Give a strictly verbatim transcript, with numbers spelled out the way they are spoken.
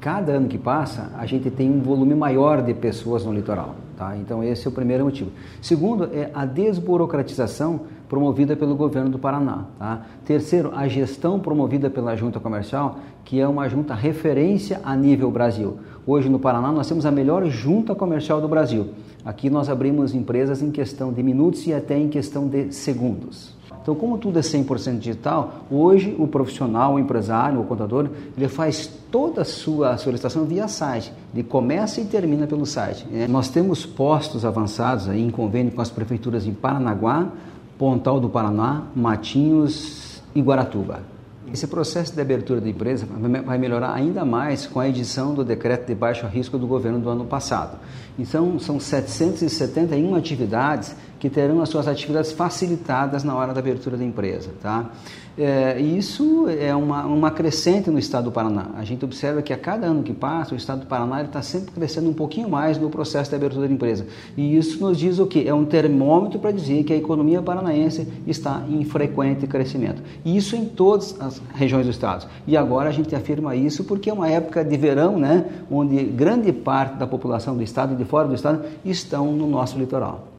cada ano que passa, a gente tem um volume maior de pessoas no litoral. Tá? Então, esse é o primeiro motivo. Segundo, é a desburocratização promovida pelo governo do Paraná. Tá? Terceiro, a gestão promovida pela Junta Comercial, que é uma junta referência a nível Brasil. Hoje, no Paraná, nós temos a melhor junta comercial do Brasil. Aqui nós abrimos empresas em questão de minutos e até em questão de segundos. Então, como tudo é cem por cento digital, hoje o profissional, o empresário, o contador, ele faz toda a sua solicitação via site, ele começa e termina pelo site. Né? Nós temos postos avançados aí em convênio com as prefeituras em Paranaguá, Pontal do Paraná, Matinhos e Guaratuba. Esse processo de abertura da empresa vai melhorar ainda mais com a edição do decreto de baixo risco do governo do ano passado. Então, são setecentas e setenta e uma atividades que terão as suas atividades facilitadas na hora da abertura da empresa. Tá? É, isso é uma, uma crescente no estado do Paraná. A gente observa que a cada ano que passa, o estado do Paraná está sempre crescendo um pouquinho mais no processo de abertura da empresa. E isso nos diz o quê? É um termômetro para dizer que a economia paranaense está em frequente crescimento. E isso em todas as regiões do estado. E agora a gente afirma isso porque é uma época de verão, né, onde grande parte da população do estado e de fora do estado estão no nosso litoral.